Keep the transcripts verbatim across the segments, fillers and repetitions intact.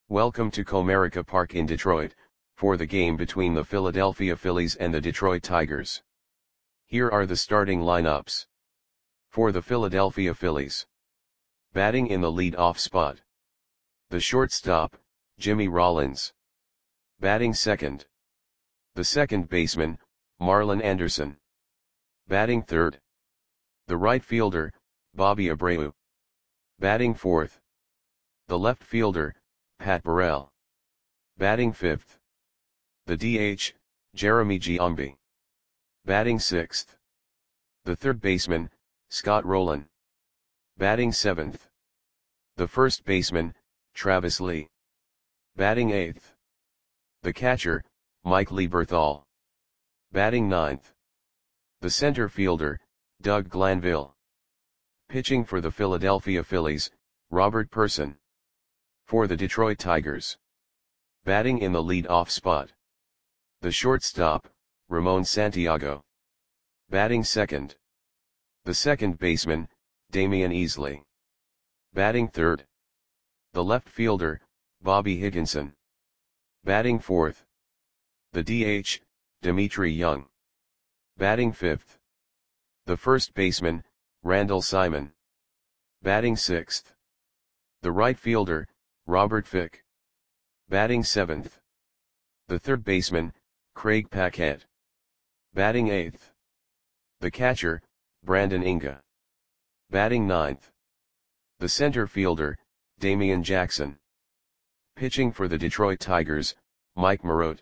Welcome to Comerica Park in Detroit, for the game between the Philadelphia Phillies and the Detroit Tigers. Here are the starting lineups. For the Philadelphia Phillies. Batting in the lead-off spot. The shortstop, Jimmy Rollins. Batting second. The second baseman, Marlon Anderson. Batting third. The right fielder, Bobby Abreu. Batting fourth. The left fielder, Pat Burrell. Batting fifth. The D H, Jeremy Giambi. Batting sixth. The third baseman, Scott Rolen. Batting seventh. The first baseman, Travis Lee. Batting eighth. The catcher, Mike Lieberthal. Batting ninth. The center fielder, Doug Glanville. Pitching for the Philadelphia Phillies, Robert Person. For the Detroit Tigers. Batting in the lead-off spot. The shortstop, Ramon Santiago. Batting second. The second baseman, Damian Easley. Batting third. The left fielder, Bobby Higginson. Batting fourth. The D H, Dimitri Young. Batting fifth. The first baseman, Randall Simon. Batting sixth. The right fielder, Robert Fick. Batting seventh. The third baseman, Craig Paquette. Batting eighth. The catcher, Brandon Inga. Batting ninth. The center fielder, Damian Jackson. Pitching for the Detroit Tigers, Mike Marotte.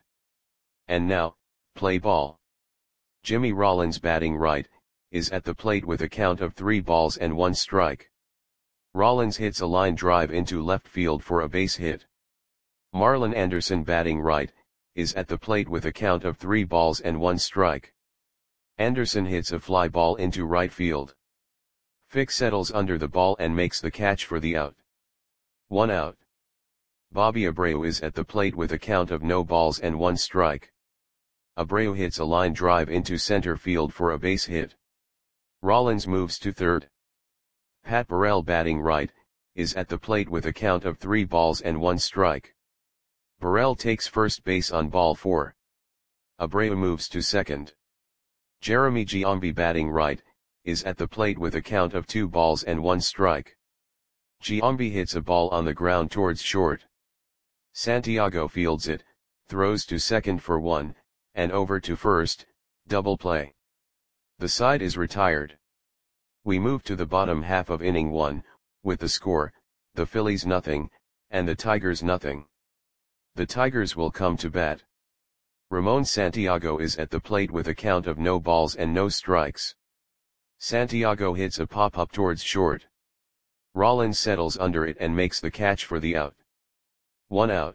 And now, play ball. Jimmy Rollins batting right, is at the plate with a count of three balls and one strike. Rollins hits a line drive into left field for a base hit. Marlon Anderson batting right, is at the plate with a count of three balls and one strike. Anderson hits a fly ball into right field. Fick settles under the ball and makes the catch for the out. One out. Bobby Abreu is at the plate with a count of no balls and one strike. Abreu hits a line drive into center field for a base hit. Rollins moves to third. Pat Burrell batting right, is at the plate with a count of three balls and one strike. Burrell takes first base on ball four. Abreu moves to second. Jeremy Giambi batting right, is at the plate with a count of two balls and one strike. Giambi hits a ball on the ground towards short. Santiago fields it, throws to second for one, and over to first, double play. The side is retired. We move to the bottom half of inning one, with the score, the Phillies nothing, and the Tigers nothing. The Tigers will come to bat. Ramon Santiago is at the plate with a count of no balls and no strikes. Santiago hits a pop-up towards short. Rollins settles under it and makes the catch for the out. One out.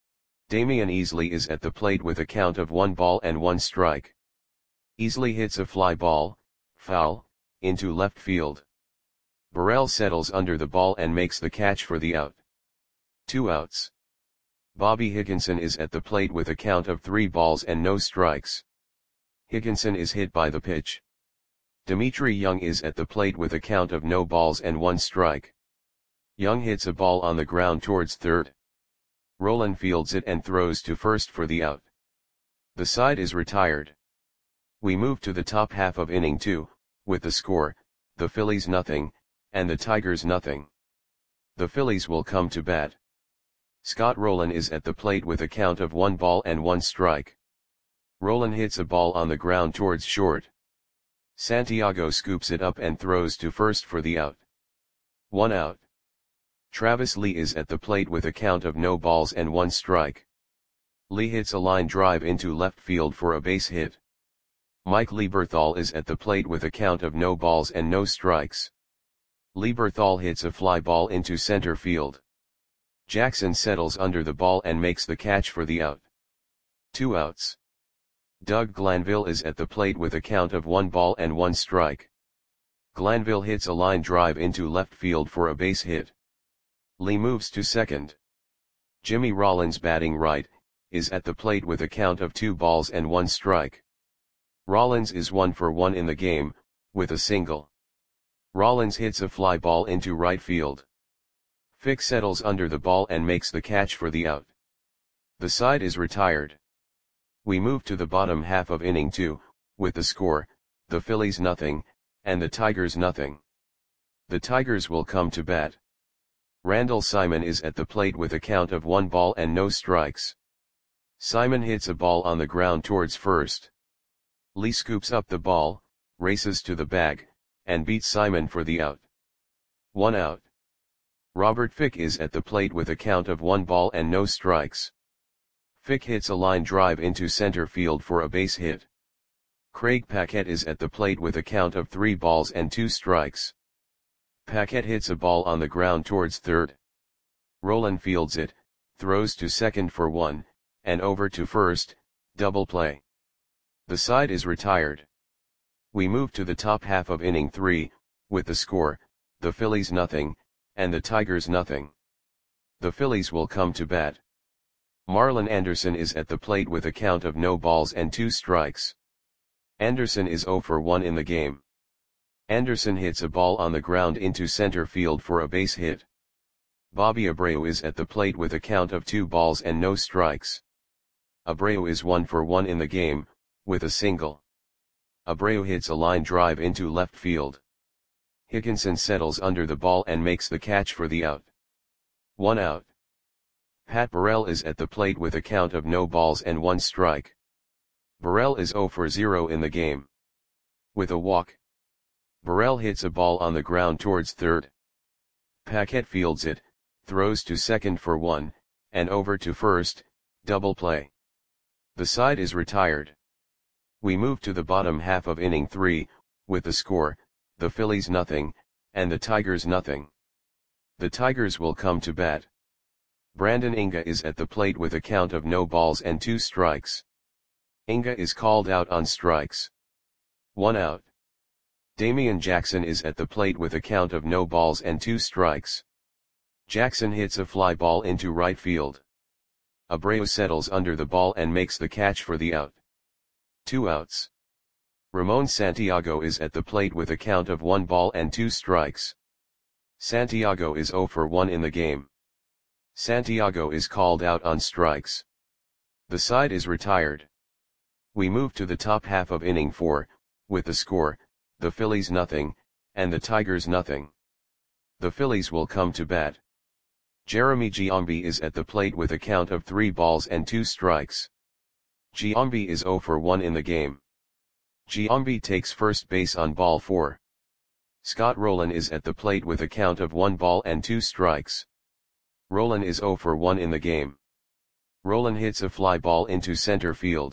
Damian Easley is at the plate with a count of one ball and one strike. Easley hits a fly ball, foul, into left field. Burrell settles under the ball and makes the catch for the out. Two outs. Bobby Higginson is at the plate with a count of three balls and no strikes. Higginson is hit by the pitch. Dimitri Young is at the plate with a count of no balls and one strike. Young hits a ball on the ground towards third. Rolen fields it and throws to first for the out. The side is retired. We move to the top half of inning two, with the score, the Phillies nothing, and the Tigers nothing. The Phillies will come to bat. Scott Rolen is at the plate with a count of one ball and one strike. Rolen hits a ball on the ground towards short. Santiago scoops it up and throws to first for the out. One out. Travis Lee is at the plate with a count of no balls and one strike. Lee hits a line drive into left field for a base hit. Mike Lieberthal is at the plate with a count of no balls and no strikes. Lieberthal hits a fly ball into center field. Jackson settles under the ball and makes the catch for the out. Two outs. Doug Glanville is at the plate with a count of one ball and one strike. Glanville hits a line drive into left field for a base hit. Lee moves to second. Jimmy Rollins batting right, is at the plate with a count of two balls and one strike. Rollins is one for one in the game, with a single. Rollins hits a fly ball into right field. Fick settles under the ball and makes the catch for the out. The side is retired. We move to the bottom half of inning two, with the score, the Phillies nothing, and the Tigers nothing. The Tigers will come to bat. Randall Simon is at the plate with a count of one ball and no strikes. Simon hits a ball on the ground towards first. Lee scoops up the ball, races to the bag, and beats Simon for the out. One out. Robert Fick is at the plate with a count of one ball and no strikes. Fick hits a line drive into center field for a base hit. Craig Paquette is at the plate with a count of three balls and two strikes. Paquette hits a ball on the ground towards third. Rolen fields it, throws to second for one, and over to first, double play. The side is retired. We move to the top half of inning three, with the score, the Phillies nothing, and the Tigers nothing. The Phillies will come to bat. Marlon Anderson is at the plate with a count of no balls and two strikes. Anderson is zero for one in the game. Anderson hits a ball on the ground into center field for a base hit. Bobby Abreu is at the plate with a count of two balls and no strikes. Abreu is one for one in the game, with a single. Abreu hits a line drive into left field. Hickenson settles under the ball and makes the catch for the out. One out. Pat Burrell is at the plate with a count of no balls and one strike. Burrell is zero for zero in the game. With a walk. Burrell hits a ball on the ground towards third. Paquette fields it, throws to second for one, and over to first, double play. The side is retired. We move to the bottom half of inning three, with the score, the Phillies nothing, and the Tigers nothing. The Tigers will come to bat. Brandon Inga is at the plate with a count of no balls and two strikes. Inga is called out on strikes. One out. Damian Jackson is at the plate with a count of no balls and two strikes. Jackson hits a fly ball into right field. Abreu settles under the ball and makes the catch for the out. Two outs. Ramon Santiago is at the plate with a count of one ball and two strikes. Santiago is zero for one in the game. Santiago is called out on strikes. The side is retired. We move to the top half of inning four, with the score, the Phillies nothing, and the Tigers nothing. The Phillies will come to bat. Jeremy Giambi is at the plate with a count of three balls and two strikes. Giambi is zero for one in the game. Giambi takes first base on ball four. Scott Rolen is at the plate with a count of one ball and two strikes. Rolen is zero for one in the game. Rolen hits a fly ball into center field.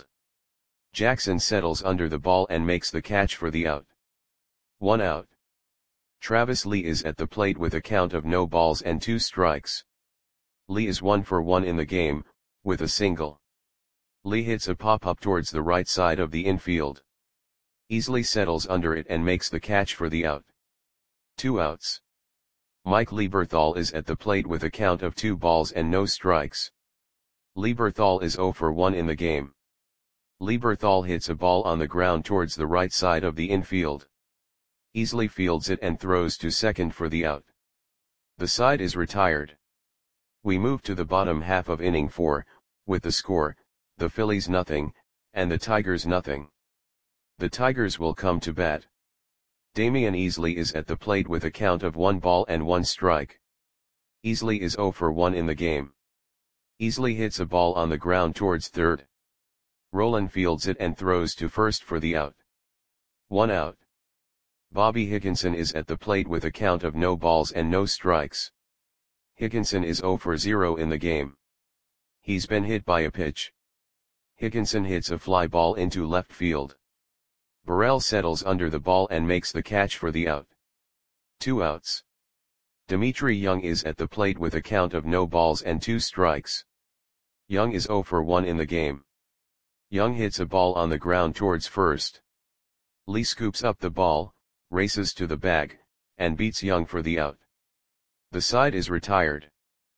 Jackson settles under the ball and makes the catch for the out. One out. Travis Lee is at the plate with a count of no balls and two strikes. Lee is one for one in the game, with a single. Lee hits a pop-up towards the right side of the infield. Easily settles under it and makes the catch for the out. Two outs. Mike Lieberthal is at the plate with a count of two balls and no strikes. Lieberthal is zero for one in the game. Lieberthal hits a ball on the ground towards the right side of the infield. Easily fields it and throws to second for the out. The side is retired. We move to the bottom half of inning four, with the score, the Phillies nothing, and the Tigers nothing. The Tigers will come to bat. Damian Easley is at the plate with a count of one ball and one strike. Easley is zero for one in the game. Easley hits a ball on the ground towards third. Rolen fields it and throws to first for the out. One out. Bobby Hickenson is at the plate with a count of no balls and no strikes. Hickenson is zero for zero in the game. He's been hit by a pitch. Hickenson hits a fly ball into left field. Burrell settles under the ball and makes the catch for the out. Two outs. Dimitri Young is at the plate with a count of no balls and two strikes. Young is zero for one in the game. Young hits a ball on the ground towards first. Lee scoops up the ball, races to the bag, and beats Young for the out. The side is retired.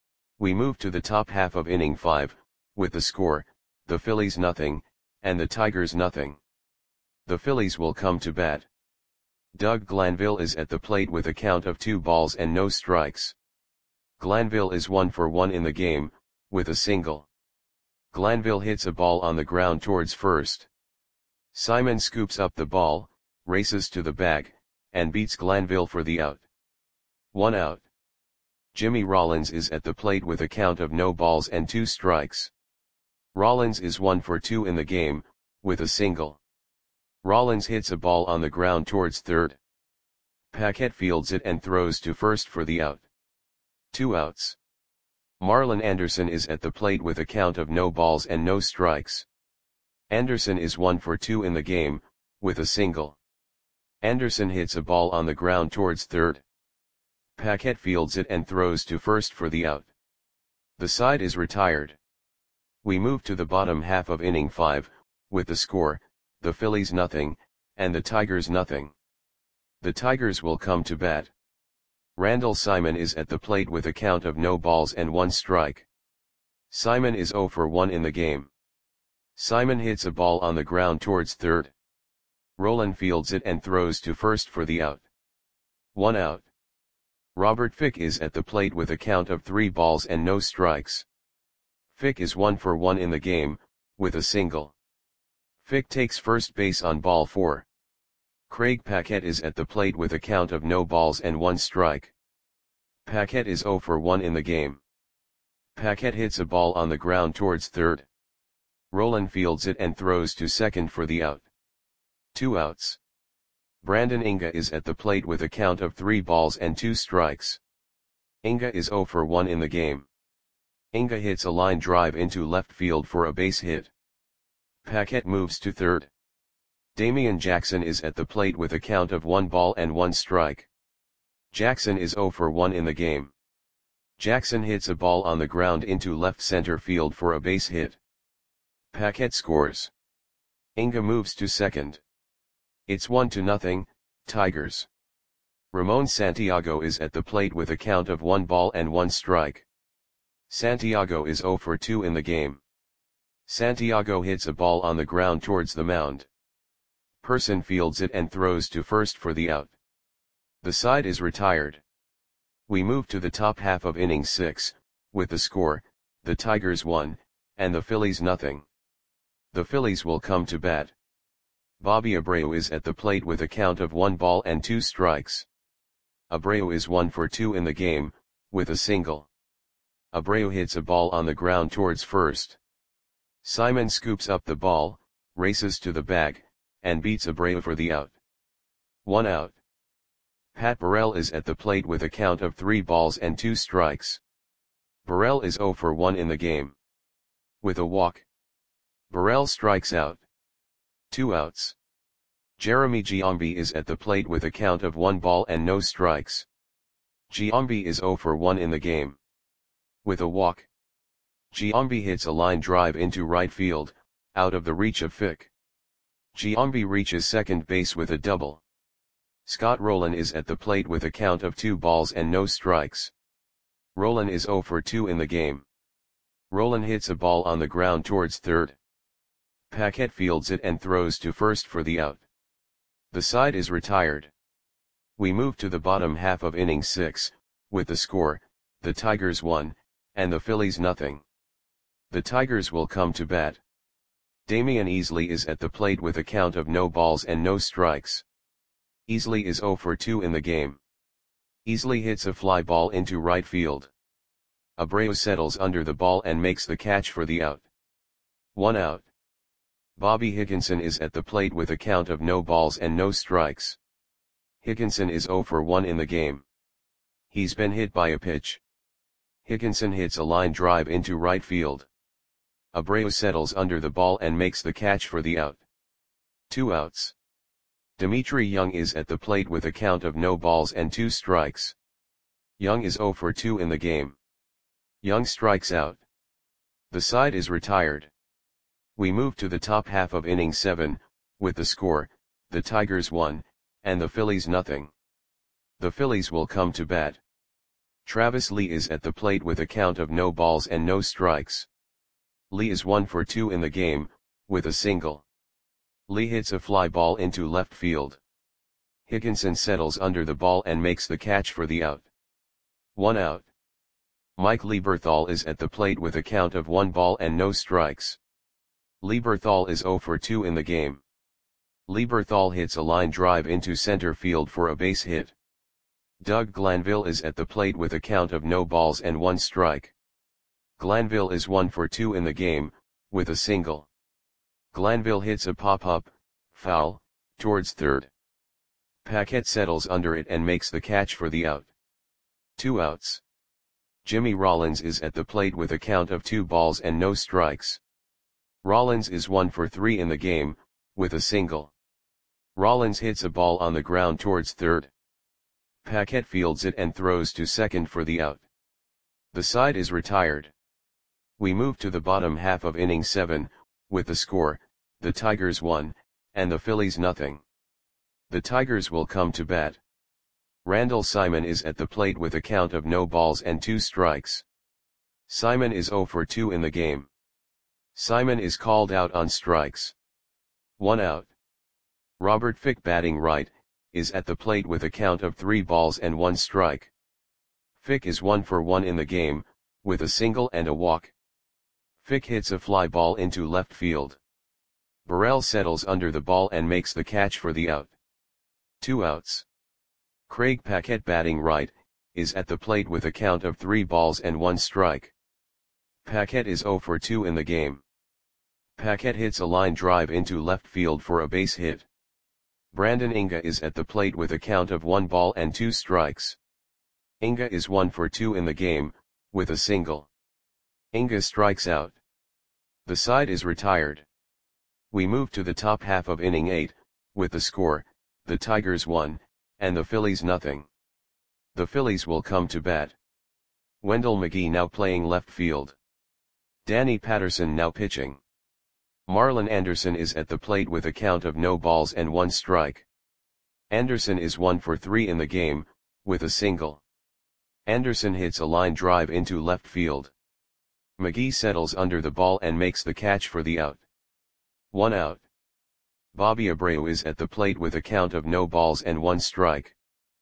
We move to the top half of inning five, with the score, the Phillies nothing, and the Tigers nothing. The Phillies will come to bat. Doug Glanville is at the plate with a count of two balls and no strikes. Glanville is one for one in the game, with a single. Glanville hits a ball on the ground towards first. Simon scoops up the ball, races to the bag, and beats Glanville for the out. One out. Jimmy Rollins is at the plate with a count of no balls and two strikes. Rollins is one for two in the game, with a single. Rollins hits a ball on the ground towards third. Paquette fields it and throws to first for the out. Two outs. Marlon Anderson is at the plate with a count of no balls and no strikes. Anderson is one for two in the game, with a single. Anderson hits a ball on the ground towards third. Paquette fields it and throws to first for the out. The side is retired. We move to the bottom half of inning five, with the score, the Phillies nothing, and the Tigers nothing. The Tigers will come to bat. Randall Simon is at the plate with a count of no balls and one strike. Simon is oh for one in the game. Simon hits a ball on the ground towards third. Roland fields it and throws to first for the out. One out. Robert Fick is at the plate with a count of three balls and no strikes. Fick is one for one in the game, with a single. Fick takes first base on ball four. Craig Paquette is at the plate with a count of no balls and one strike. Paquette is oh for one in the game. Paquette hits a ball on the ground towards third. Roland fields it and throws to second for the out. Two outs. Brandon Inga is at the plate with a count of three balls and two strikes. Inga is oh for one in the game. Inga hits a line drive into left field for a base hit. Paquette moves to third. Damian Jackson is at the plate with a count of one ball and one strike. Jackson is oh for one in the game. Jackson hits a ball on the ground into left center field for a base hit. Paquette scores. Inga moves to second. It's one to nothing, Tigers. Ramon Santiago is at the plate with a count of one ball and one strike. Santiago is oh for two in the game. Santiago hits a ball on the ground towards the mound. Person fields it and throws to first for the out. The side is retired. We move to the top half of inning six, with the score, the Tigers one, and the Phillies nothing. The Phillies will come to bat. Bobby Abreu is at the plate with a count of one ball and two strikes. Abreu is one for two in the game, with a single. Abreu hits a ball on the ground towards first. Simon scoops up the ball, races to the bag, and beats Abreu for the out. One out. Pat Burrell is at the plate with a count of three balls and two strikes. Burrell is oh for one in the game. With a walk. Burrell strikes out. Two outs. Jeremy Giambi is at the plate with a count of one ball and no strikes. Giambi is oh for one in the game. With a walk. Giambi hits a line drive into right field, out of the reach of Fick. Giambi reaches second base with a double. Scott Rolen is at the plate with a count of two balls and no strikes. Rolen is oh for two in the game. Rolen hits a ball on the ground towards third. Paquette fields it and throws to first for the out. The side is retired. We move to the bottom half of inning six, with the score, the Tigers one, and the Phillies nothing. The Tigers will come to bat. Damian Easley is at the plate with a count of no balls and no strikes. Easley is oh for two in the game. Easley hits a fly ball into right field. Abreu settles under the ball and makes the catch for the out. One out. Bobby Higginson is at the plate with a count of no balls and no strikes. Higginson is oh for one in the game. He's been hit by a pitch. Higginson hits a line drive into right field. Abreu settles under the ball and makes the catch for the out. Two outs. Dimitri Young is at the plate with a count of no balls and two strikes. Young is oh for two in the game. Young strikes out. The side is retired. We move to the top half of inning seven, with the score, the Tigers one, and the Phillies nothing. The Phillies will come to bat. Travis Lee is at the plate with a count of no balls and no strikes. Lee is one for two in the game, with a single. Lee hits a fly ball into left field. Higginson settles under the ball and makes the catch for the out. One out. Mike Lieberthal is at the plate with a count of one ball and no strikes. Lieberthal is zero for two in the game. Lieberthal hits a line drive into center field for a base hit. Doug Glanville is at the plate with a count of no balls and one strike. Glanville is one for two in the game, with a single. Glanville hits a pop-up, foul, towards third. Paquette settles under it and makes the catch for the out. Two outs. Jimmy Rollins is at the plate with a count of two balls and no strikes. Rollins is one for three in the game, with a single. Rollins hits a ball on the ground towards third. Paquette fields it and throws to second for the out. The side is retired. We move to the bottom half of inning seven, with the score, the Tigers one, and the Phillies nothing. The Tigers will come to bat. Randall Simon is at the plate with a count of no balls and two strikes. Simon is zero for two in the game. Simon is called out on strikes. One out. Robert Fick, batting right, is at the plate with a count of three balls and one strike. Fick is one for one in the game, with a single and a walk. Fick hits a fly ball into left field. Burrell settles under the ball and makes the catch for the out. Two outs. Craig Paquette, batting right, is at the plate with a count of three balls and one strike. Paquette is zero for two in the game. Paquette hits a line drive into left field for a base hit. Brandon Inga is at the plate with a count of one ball and two strikes. Inga is one for two in the game, with a single. Inga strikes out. The side is retired. We move to the top half of inning eight, with the score, the Tigers one, and the Phillies nothing. The Phillies will come to bat. Wendell McGee now playing left field. Danny Patterson now pitching. Marlon Anderson is at the plate with a count of no balls and one strike. Anderson is one for three in the game, with a single. Anderson hits a line drive into left field. McGee settles under the ball and makes the catch for the out. One out. Bobby Abreu is at the plate with a count of no balls and one strike.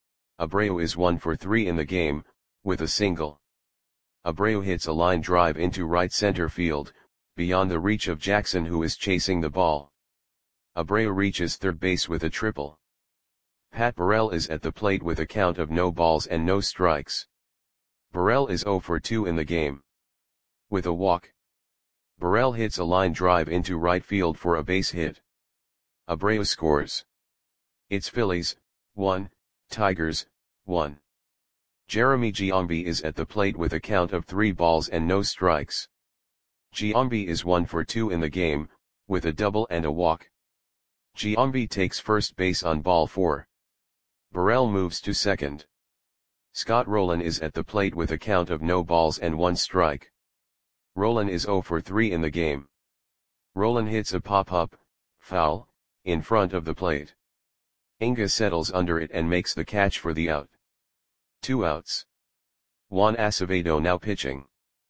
Abreu is one for three in the game, with a single. Abreu hits a line drive into right center field, beyond the reach of Jackson, who is chasing the ball. Abreu reaches third base with a triple. Pat Burrell is at the plate with a count of no balls and no strikes. Burrell is zero for two in the game. With a walk. Burrell hits a line drive into right field for a base hit. Abreu scores. It's Phillies, one, Tigers, one. Jeremy Giambi is at the plate with a count of three balls and no strikes. Giambi is one for two in the game, with a double and a walk. Giambi takes first base on ball four. Burrell moves to second. Scott Rowland is at the plate with a count of no balls and one strike. Rowland is zero for three in the game. Rowland hits a pop-up, foul, in front of the plate. Inga settles under it and makes the catch for the out. Two outs. Juan Acevedo now pitching.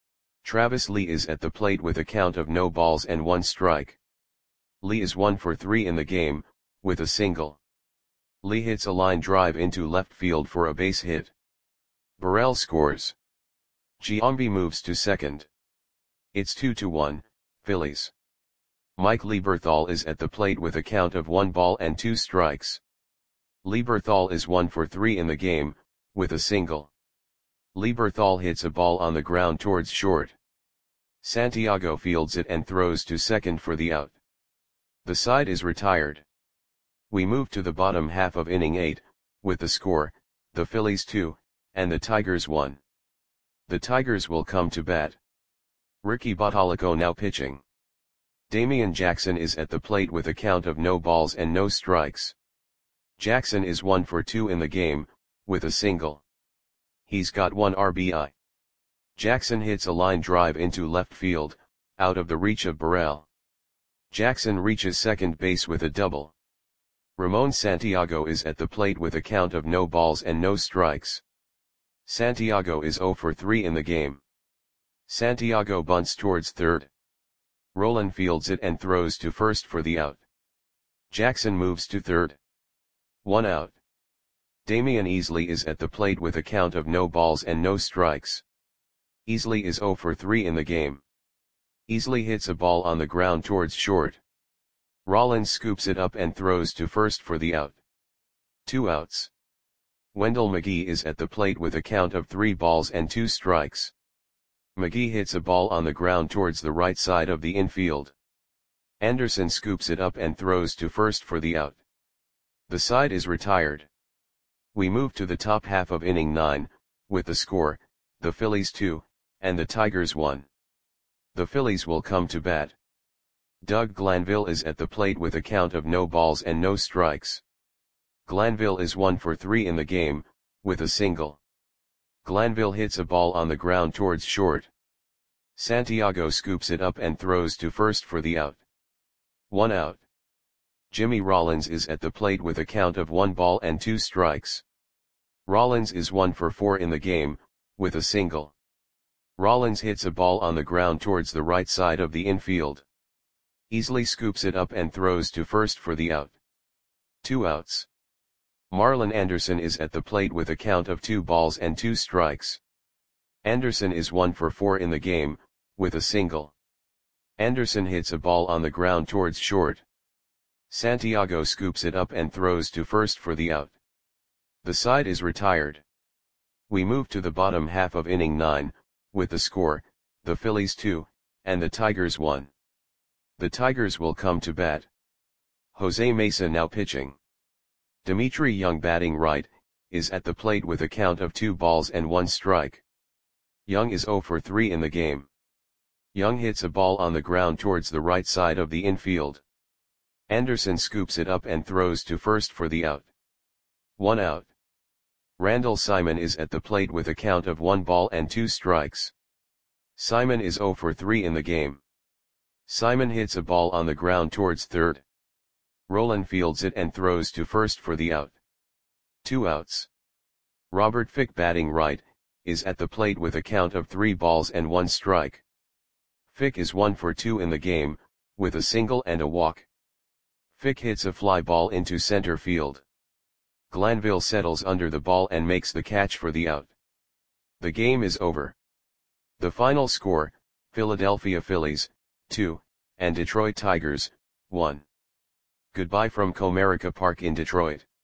Travis Lee is at the plate with a count of no balls and one strike. Lee is one for three in the game, with a single. Lee hits a line drive into left field for a base hit. Burrell scores. Giambi moves to second. It's two to one, Phillies. Mike Lieberthal is at the plate with a count of one ball and two strikes. Lieberthal is one for three in the game, with a single. Lieberthal hits a ball on the ground towards short. Santiago fields it and throws to second for the out. The side is retired. We move to the bottom half of inning eight, with the score, the Phillies two, and the Tigers one. The Tigers will come to bat. Ricky Bottalico now pitching. Damian Jackson is at the plate with a count of no balls and no strikes. Jackson is one for two in the game, with a single. He's got one R B I. Jackson hits a line drive into left field, out of the reach of Burrell. Jackson reaches second base with a double. Ramon Santiago is at the plate with a count of no balls and no strikes. Santiago is zero for three in the game. Santiago bunts towards third. Rowland fields it and throws to first for the out. Jackson moves to third. One out. Damian Easley is at the plate with a count of no balls and no strikes. Easley is zero for three in the game. Easley hits a ball on the ground towards short. Rollins scoops it up and throws to first for the out. Two outs. Wendell McGee is at the plate with a count of three balls and two strikes. McGee hits a ball on the ground towards the right side of the infield. Anderson scoops it up and throws to first for the out. The side is retired. We move to the top half of inning nine, with the score, the Phillies two, and the Tigers one. The Phillies will come to bat. Doug Glanville is at the plate with a count of no balls and no strikes. Glanville is one for three in the game, with a single. Glanville hits a ball on the ground towards short. Santiago scoops it up and throws to first for the out. One out. Jimmy Rollins is at the plate with a count of one ball and two strikes. Rollins is one for four in the game, with a single. Rollins hits a ball on the ground towards the right side of the infield. Easley scoops it up and throws to first for the out. Two outs. Marlon Anderson is at the plate with a count of two balls and two strikes. Anderson is one for four in the game, with a single. Anderson hits a ball on the ground towards short. Santiago scoops it up and throws to first for the out. The side is retired. We move to the bottom half of inning nine, with the score, the Phillies two, and the Tigers one. The Tigers will come to bat. Jose Mesa now pitching. Dimitri Young batting right, is at the plate with a count of two balls and one strike. Young is zero for three in the game. Young hits a ball on the ground towards the right side of the infield. Anderson scoops it up and throws to first for the out. One out. Randall Simon is at the plate with a count of one ball and two strikes. Simon is zero for three in the game. Simon hits a ball on the ground towards third. Roland fields it and throws to first for the out. Two outs. Robert Fick batting right, is at the plate with a count of three balls and one strike. Fick is one for two in the game, with a single and a walk. Fick hits a fly ball into center field. Glanville settles under the ball and makes the catch for the out. The game is over. The final score, Philadelphia Phillies, two, and Detroit Tigers, one. Goodbye from Comerica Park in Detroit.